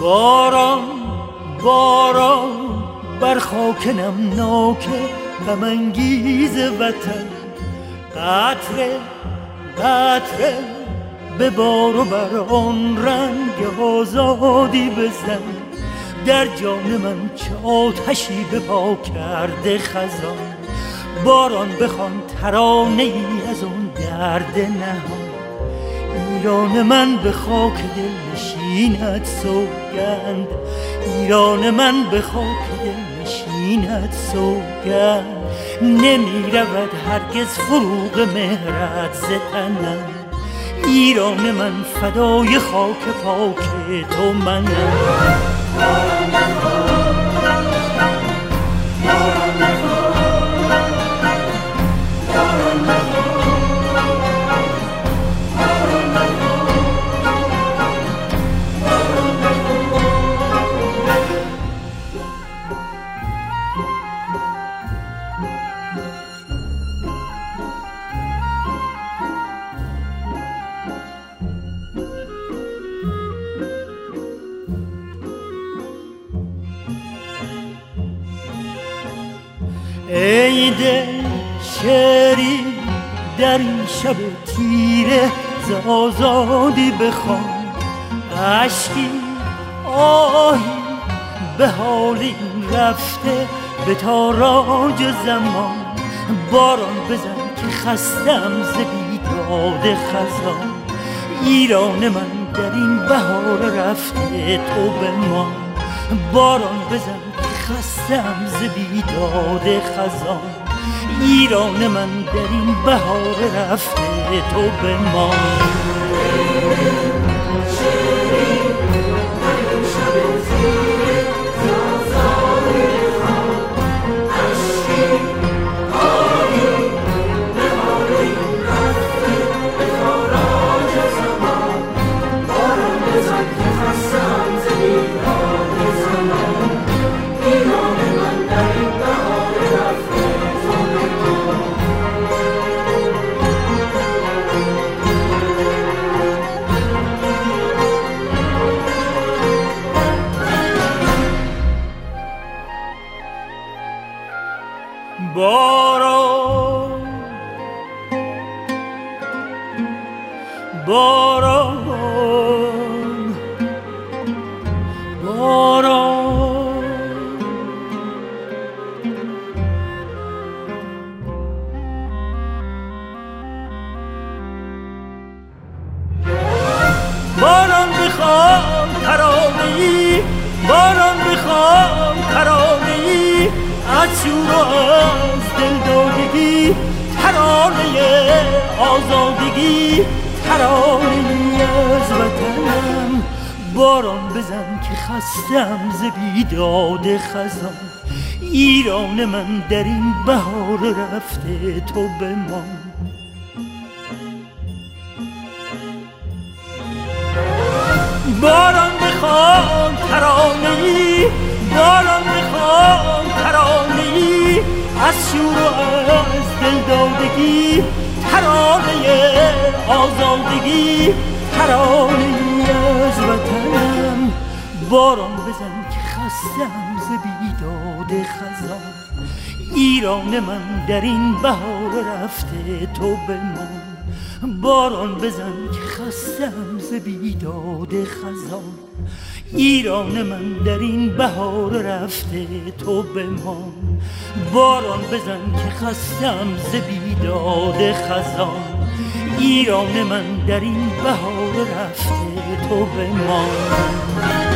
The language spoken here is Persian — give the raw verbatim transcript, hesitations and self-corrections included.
باران باران بر خاک نمناک غم انگیز وطن، قطره قطره به بار و بر آن رنگ آزادی بزن. در جان من چه آتشی به پا کرده خزان، باران بخوان ترانه ای از اون درد نهان. ایران من به خاک دل نشینت سوگند، ایران من به خاک دل نشینت سوگند. نمی رود هرگز فروغ مهرت ز تنم، ایران من فدای خاک پاک تو منم. ای دل شعری در این شب تیره ز آزادی بخوان، عشقی آهی به حال این رفته به تاراج زمان. باران بزن که خستم ز بیداد خزان، ایران من در این بهار رفته تو بمان. باران بزن خستم ز بیداد خزان، ایران من در این بهار رفته تو بمان. باران باران باران باران بخوان ترانه‌ای، باران بخوان ترانه‌ای از شور و از دل دادگی، ترانه آزادگی، ترانه از وطنم. باران بزن که خستم ز بیداد خزان، ایران من در این بهار رفته تو بمان. باران بخوان ترانه‌ای، باران بخوان ترانه‌ای از شور و از دل دادگی، ترانه آزادگی، ترانه از وطنم. باران بزن که خستم ز بیداد خزان، ایران من در این بهار رفته تو بمان. باران بزن که خستم ز بیداد خزان، ایران من در این بهار رفته تو بمان. باران بزن که خستم ز بیداد خزان، ایران من در این بهار رفته تو بمان.